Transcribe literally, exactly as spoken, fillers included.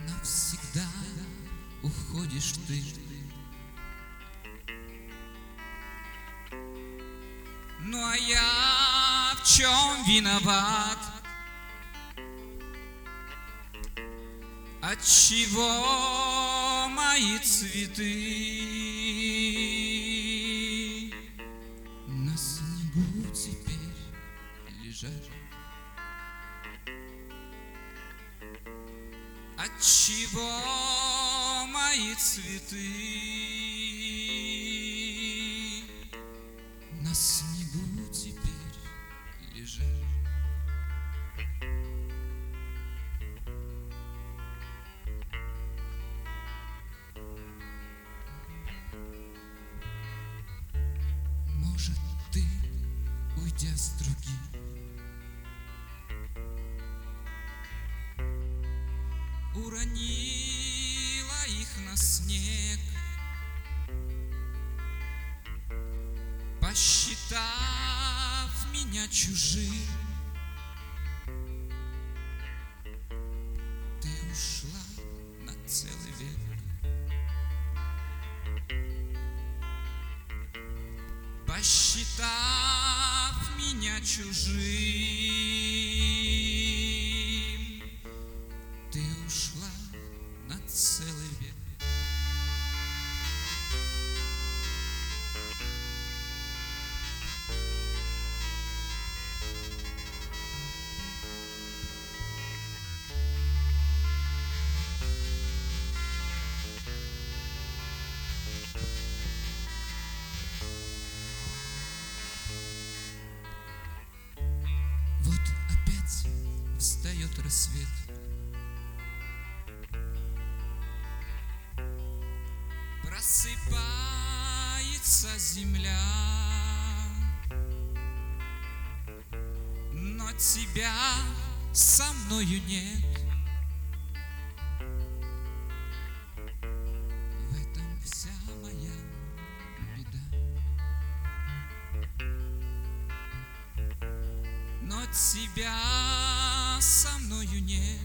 навсегда уходишь ты. Ну а я в чем виноват? Отчего мои цветы на снегу теперь лежат? Отчего мои цветы на снегу теперь лежат? Может, ты, уйдя с другим, уронила их на снег, посчитав меня чужим. Ты ушла на целый век. Посчитав меня чужим, ты ушла на целый век. Вот опять встает рассвет. Просыпается земля, но тебя со мною нет. В этом вся моя беда. Но тебя со мною нет.